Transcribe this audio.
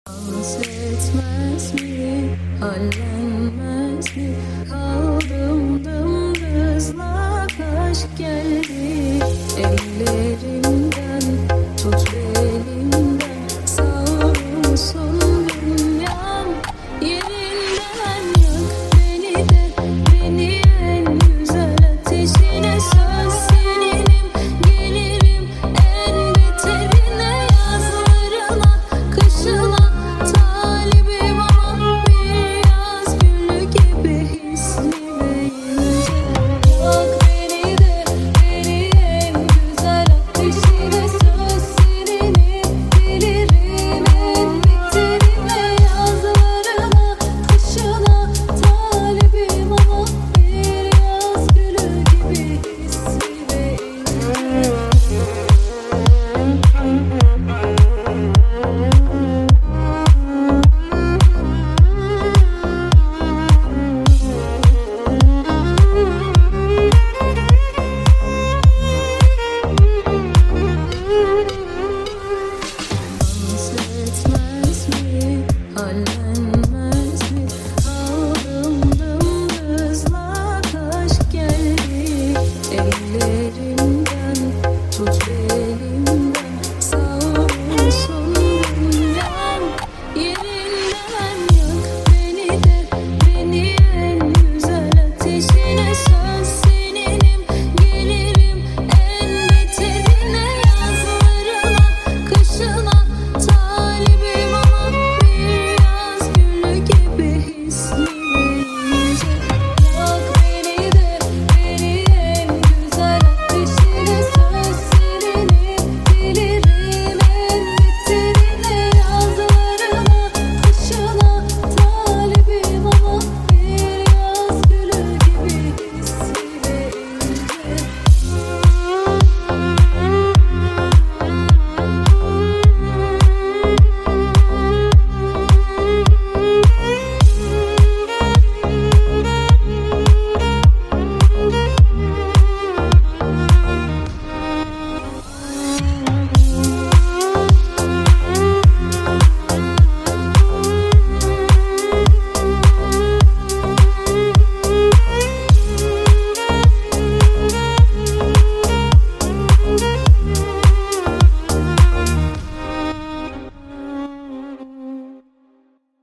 Dans etmez mi, hallenmez mi? Kaldım dımdızlak, aşk geldi ellerimden, tut belimden, savrulsun dünyam yerinden. Yak beni de, beni en güzel ateşine, söz seninim, gelirim en beterine. Yazlarına, kışına talibim ama bir yaz gülü gibi hisli ve ince. Yak beni de, beni en güzel ateşine, söz seninim, gelirim en beterine. Yazlarına, kışına talibim ama bir yaz gülü gibi hisli ve ince. Dans etmez mi, hallenmez